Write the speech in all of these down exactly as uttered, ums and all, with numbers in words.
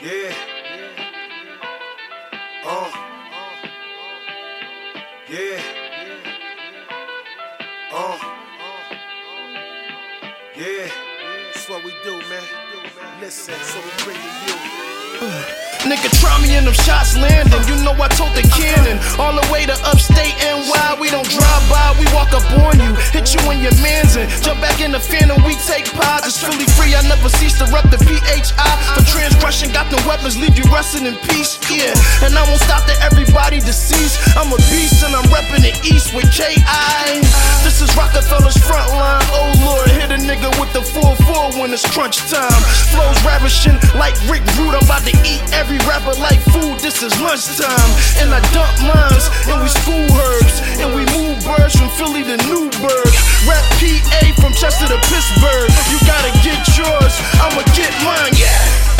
Yeah. Uh. Yeah. Uh. Yeah. That's what we do, man. Listen, so we bring to you. Nigga, try me and them shots landing. You know I told the cannon. All the way to upstate N Y. We don't drive by, we walk up on you. Hit you in your mans and jump back in the phantom. We take pies. It's Philly free. I never cease to rep the P H I. For transgression, got the weapons, leave you resting in peace. Yeah, and I won't stop to everybody deceased. I'm a beast and I'm repping the East with K I. This is Rockefeller's front line. Oh Lord, hit a nigga with the four four when it's crunch time. Flows ravishing like Rick Root. I'm about to eat every rapper like food. This is lunchtime. And I dump lines and we school herbs. And we move birds from Philly to Newburgh. Rap P A from Chester to Pittsburgh. You gotta get yours, I'ma get mine, yeah.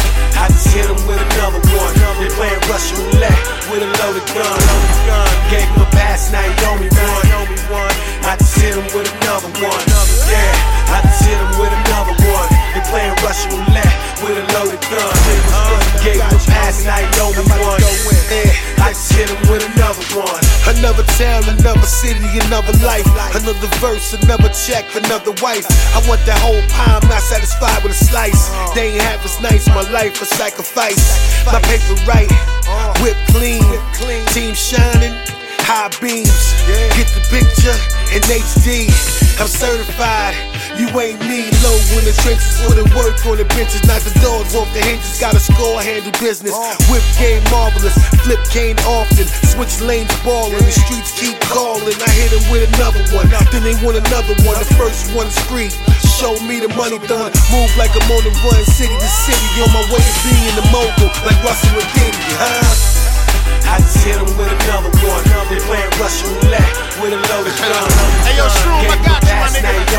I just hit him with another one. They playing Russian roulette with a loaded gun. Gave him a pass, now he owe me one. I just hit him with another one. Yeah, I just hit him with another one. They playing Russian roulette with a loaded gun. Gave him a pass, now he owe me one. Yeah, I just hit him with another one. Another town, another city, another life. Another verse, another check, another wife. I want that whole pie, I'm not satisfied with a slice. They ain't half as nice, my life a sacrifice. My paper right, whip clean, team shining, high beams. Get the picture in H D. I'm certified, you ain't me. Low in the trenches, put in work on the benches. Knock the doors off the hinges, got a score, handle business. Whip game marvelous, flip cane often. Switch lanes ballin', the streets keep calling. I hit him with another one, then they want another one. The first one's free, show me the money done. Move like I'm on the run, city to city. On my way to being the mogul, like Russell and Diddy, huh? I just hit him with another one. They playing Russian roulette with a loaded gun. Hey yo, Shroom, I got you, my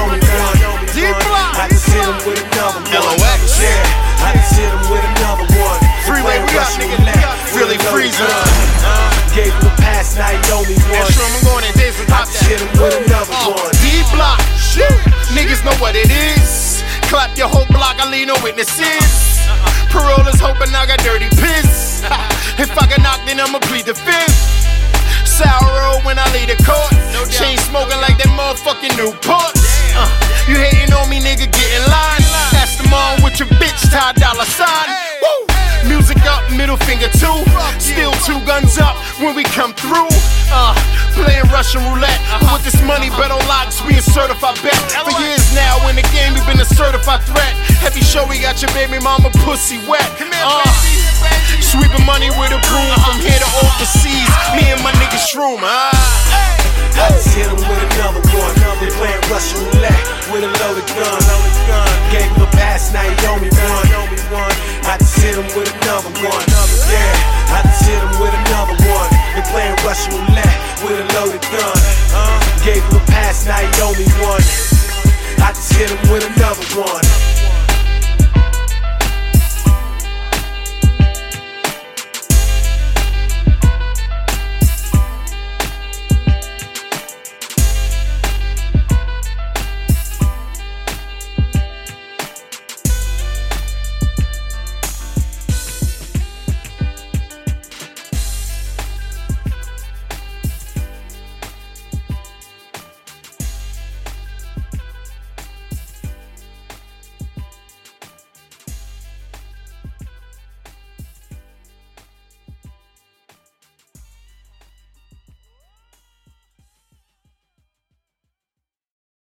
nigga. D-Block. I just hit him with another one. L O X. Yeah, I just hit him with another one. Freeway, we got nigga. Philly freezer. Gave him a pass, now he owe me one. Hey Shroom, I'm going in days I just hit him with another one. D-Block. Niggas know what it is. Clap your whole block, I leave no witnesses. Parolers hoping I got dirty piss. If I get knocked, then I'ma plead the fifth. Sour when I leave the court. Chain smoking like that motherfucking Newport. Uh, you hating on me, nigga, get in line. Ask them on with your bitch, tie dollar sign. Woo! Music up, middle finger too. Still two guns up when we come through. Uh, playing Russian roulette. With this money, bet on locks, we a certified bet. For years now in the game, we've been a certified threat. Heavy show, we got your baby mama pussy wet. Uh, sweeping money with a broom from here to overseas. Me and my nigga Shroom, ah. I just hit him with another one. They playing Russian roulette with a loaded gun. Gave him a pass, now he owe me one. I just hit him with another one. Yeah, I just hit him with another one. They playing Russian roulette with a loaded gun. Gave him a pass, now he owe me one. I just hit him with another one.